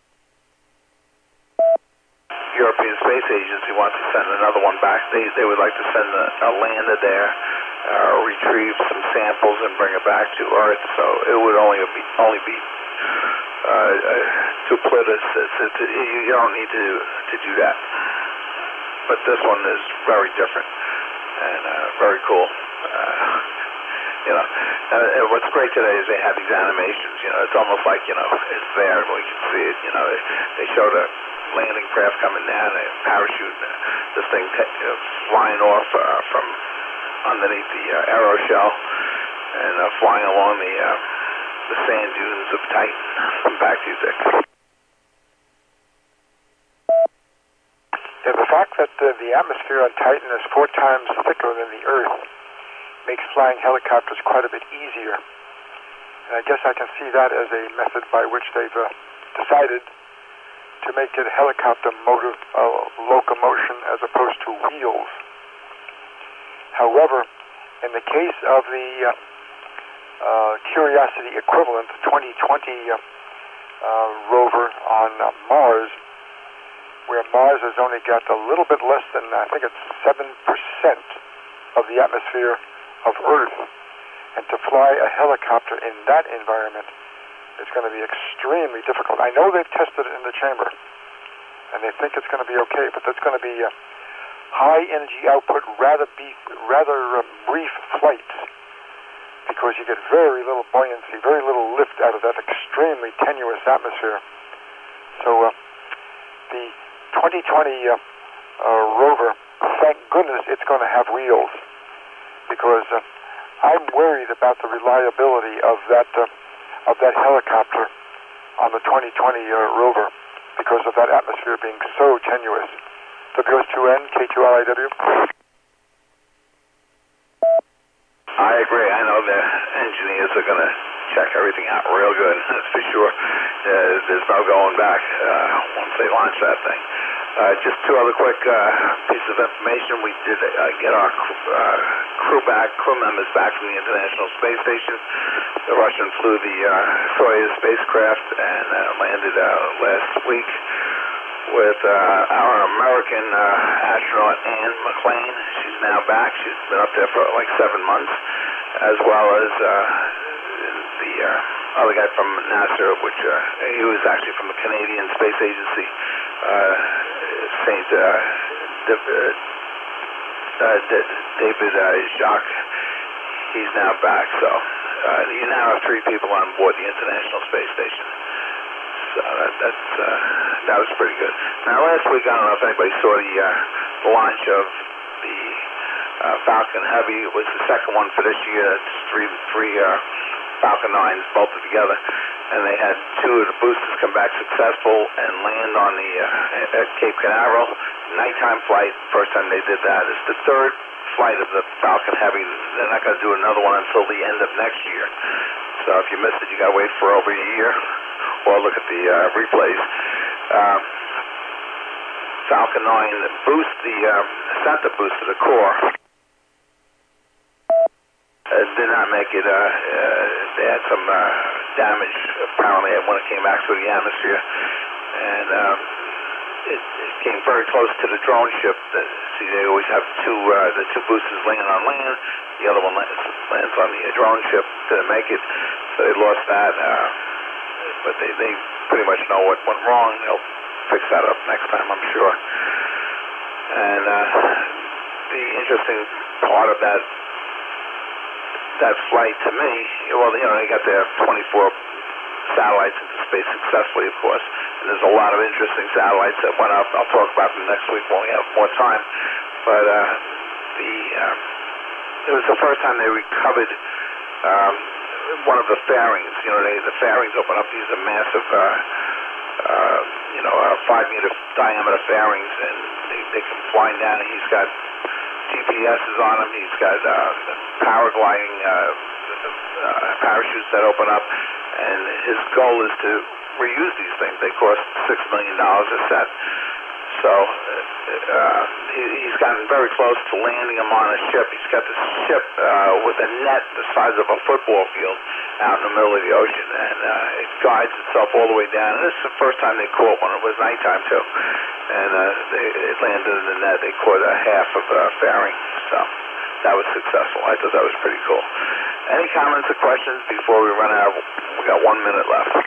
[SPEAKER 4] European Space Agency wants to send another one back. They they would like to send a, a lander there, uh, retrieve some samples, and bring it back to Earth. So it would only be only be. Uh, uh, duplicitous. It's, it's, it, you don't need to to do that. But this one is very different and uh, very cool. Uh, you know, uh, and what's great today is they have these animations. You know, it's almost like, you know, it's there and we can see it. You know, they, they showed a landing craft coming down, a parachute, uh, this thing t- uh, flying off uh, from underneath the uh, aeroshell and uh, flying along the. Uh, the sand dunes of Titan. Back to you, Dick.
[SPEAKER 1] Yeah, the fact that uh, the atmosphere on Titan is four times thicker than the Earth makes flying helicopters quite a bit easier. And I guess I can see that as a method by which they've uh, decided to make it helicopter motor uh, locomotion as opposed to wheels. However, in the case of the uh, uh, Curiosity equivalent, the twenty twenty uh, uh, rover on uh, Mars, where Mars has only got a little bit less than, I think it's seven percent of the atmosphere of Earth, and to fly a helicopter in that environment is going to be extremely difficult. I know they've tested it in the chamber, and they think it's going to be okay, but that's going to be uh, high energy output, rather, be, rather uh, brief flights, because you get very little buoyancy, very little lift out of that extremely tenuous atmosphere. So uh, the twenty twenty uh, uh, rover, thank goodness it's going to have wheels, because uh, I'm worried about the reliability of that uh, of that helicopter on the twenty twenty uh, rover because of that atmosphere being so tenuous. W S two N, K two L I W.
[SPEAKER 4] I agree. I know the engineers are going to check everything out real good, that's for sure. Uh, there's no going back uh, once they launch that thing. Uh, just two other quick uh, pieces of information. We did uh, get our uh, crew back, crew members back from the International Space Station. The Russian flew the uh, Soyuz spacecraft and uh, landed uh, last week with uh, our American uh, astronaut Anne McClain. She's now back. She's been up there for like seven months, as well as uh, the uh, other guy from NASA, which uh, he was actually from the Canadian Space Agency, uh, Saint uh, De, uh, uh, De, David uh, Jacques. He's now back. So uh, you now have three people on board the International Space Station. So that, that's, uh, that was pretty good. Now, last week, I don't know if anybody saw the uh, launch of the uh, Falcon Heavy. It was the second one for this year. It's three, three uh, Falcon nines bolted together. And they had two of the boosters come back successful and land on the uh, at Cape Canaveral. Nighttime flight, first time they did that. It's the third flight of the Falcon Heavy. They're not going to do another one until the end of next year. So if you missed it, you got to wait for over a year. Or look at the uh, replays. Uh, Falcon nine boost, the uh, center boost to the core, uh, did not make it. Uh, uh, they had some uh, damage apparently when it came back through the atmosphere, and um, it, it came very close to the drone ship. That, see, they always have two uh, the two boosters landing on land. The other one lands, lands on the drone ship. Didn't make it, so they lost that. Uh, But they, they pretty much know what went wrong. They'll fix that up next time, I'm sure. And uh, the interesting part of that that flight to me, well, you know, they got their twenty-four satellites into space successfully, of course. And there's a lot of interesting satellites that went up. I'll talk about them next week when we have more time. But uh, the uh, it was the first time they recovered um, one of the fairings. You know, they, the fairings open up. These are massive, uh, uh, you know, uh, five meter diameter fairings, and they, they come flying down. And he's got G P Ses on him. He's got uh, paragliding uh, uh, parachutes that open up, and his goal is to reuse these things. They cost six million dollars a set. So uh, he, he's gotten very close to landing him on a ship. He's got this ship uh, with a net the size of a football field out in the middle of the ocean, and uh, it guides itself all the way down. And this is the first time they caught one. It was nighttime, too. And uh, they, it landed in the net. They caught a half of a fairing. So that was successful. I thought that was pretty cool. Any comments or questions before we run out? We got one minute left.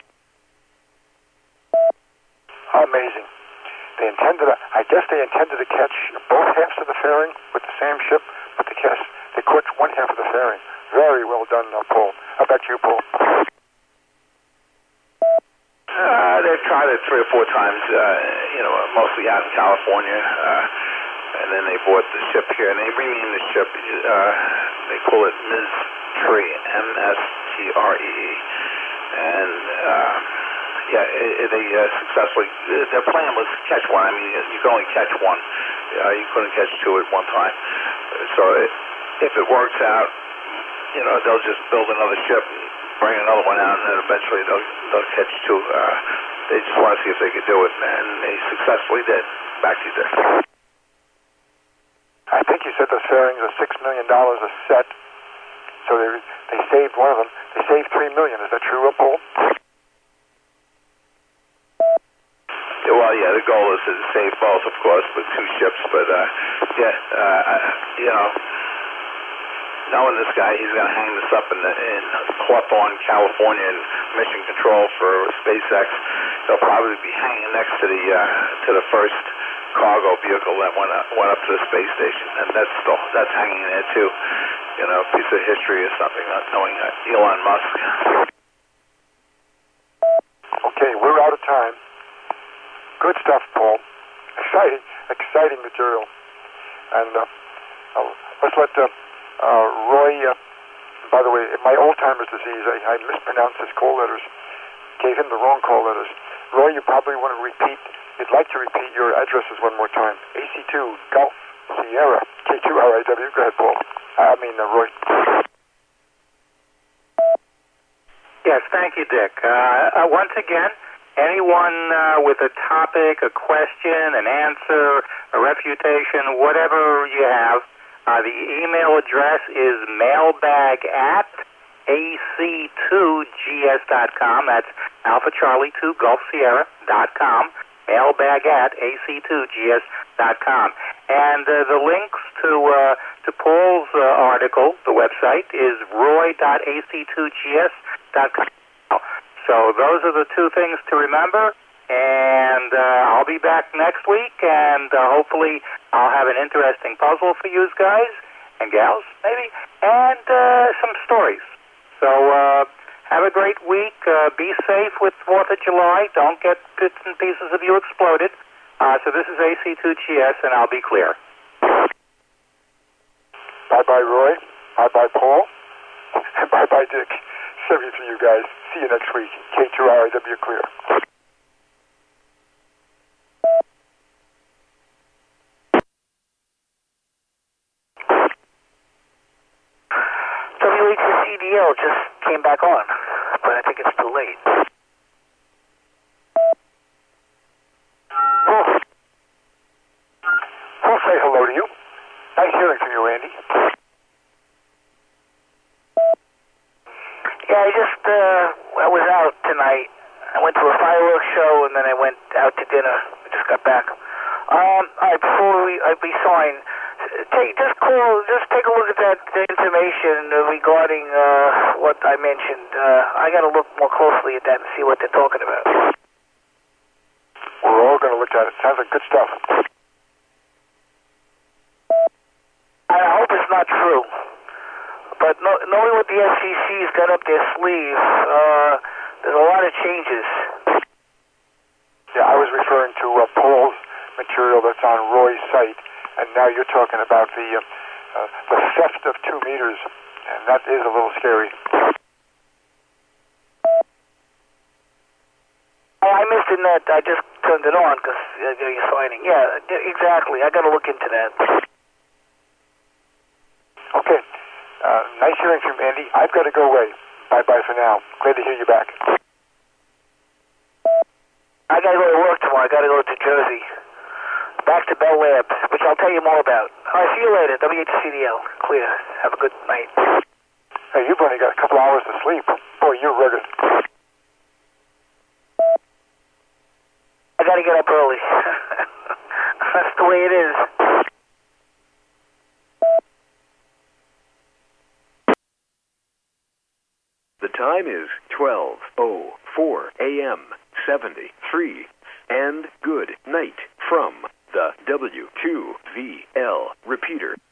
[SPEAKER 1] Amazing. They intended, I guess they intended to catch both halves of the fairing with the same ship, but they catch, they caught one half of the fairing. Very well done, uh, Paul. How about you, Paul?
[SPEAKER 4] Uh, they've tried it three or four times, uh, you know, mostly out in California, uh, and then they bought the ship here, and they renamed the ship, uh, they call it Miz Tree, M S T R E E, and, uh, yeah, it, they uh, successfully, their plan was to catch one. I mean, you can only catch one. Uh, you couldn't catch two at one time. So it, if it works out, you know, they'll just build another ship and bring another one out, and then eventually they'll, they'll catch two. Uh, they just want to see if they could do it, and they successfully did. Back to you, Dick.
[SPEAKER 1] I think you said those fairings are six million dollars a set, so they they saved one of them. They saved three million. Is that true, Paul?
[SPEAKER 4] Yeah, well, yeah, the goal is to save both, of course, with two ships. But uh, yeah, uh, you know, knowing this guy, he's going to hang this up in, the, in Hawthorne, California, in mission control for SpaceX. He'll probably be hanging next to the uh, to the first cargo vehicle that went up, went up to the space station, and that's still that's hanging there too. You know, a piece of history or something. Not knowing uh, Elon Musk.
[SPEAKER 1] Okay, we're out of time. Good stuff, Paul. Exciting, exciting material. And uh, uh, let's let uh, uh, Roy. Uh, by the way, my Alzheimer's disease, I, I mispronounced his call letters. Gave him the wrong call letters. Roy, you probably want to repeat. You'd like to repeat your addresses one more time. A C two Golf Sierra K two R I W. Go ahead, Paul. I mean, uh, Roy.
[SPEAKER 2] Yes, thank you, Dick. Uh, uh, once again, anyone uh, with a topic, a question, an answer, a refutation, whatever you have, uh, the email address is mailbag at A C two G S dot com. That's Alpha Charlie two Golf Sierra dot com. Mailbag at A C two G S dot com. And uh, the links to uh, to Paul's uh, article, the website, is roy dot A C two G S dot com. So those are the two things to remember. And uh, I'll be back next week, and uh, hopefully I'll have an interesting puzzle for you guys and gals, maybe, and uh, some stories. So uh, have a great week. Uh, be safe with fourth of July. Don't get bits and pieces of you exploded. Uh, so this is A C two G S, and I'll be clear.
[SPEAKER 1] Bye-bye, Roy. Bye-bye, Paul. And bye-bye, Dick. Seventy for you guys. See you next week. K two R I W clear.
[SPEAKER 6] W H C D L just came back on, but I think it's too late.
[SPEAKER 1] Paul. Paul, say hello to you. Nice hearing from you, Andy.
[SPEAKER 6] Yeah, I just, uh, I was out tonight. I went to a fireworks show, and then I went out to dinner. I just got back. Um, all right, before we, I be signed, take, just call, just take a look at that information regarding, uh, what I mentioned. Uh, I gotta look more closely at that and see what they're talking about.
[SPEAKER 1] We're all going to look at it. Sounds like good stuff.
[SPEAKER 6] I hope it's not true. But no, knowing what the F C C's got up their sleeve, uh, there's a lot of changes.
[SPEAKER 1] Yeah, I was referring to uh, Paul's material that's on Roy's site, and now you're talking about the uh, uh, the theft of two meters, and that is a little scary.
[SPEAKER 6] Oh, I missed it. Net. I just turned it on because uh, you're signing. Yeah, exactly. I got to look into that.
[SPEAKER 1] Okay. Uh, nice hearing from Andy. I've got to go away. Bye-bye for now. Glad to hear you back.
[SPEAKER 6] I got to go to work tomorrow. I got to go to Jersey. Back to Bell Labs, which I'll tell you more about. All right, see you later. W H C D L. Clear. Have a good night.
[SPEAKER 1] Hey, you've only got a couple hours to sleep. Boy, you're rugged.
[SPEAKER 6] I got to get up early. That's the way it is.
[SPEAKER 5] The time is twelve oh four a.m. seventy-three. And good night from the W two V L repeater.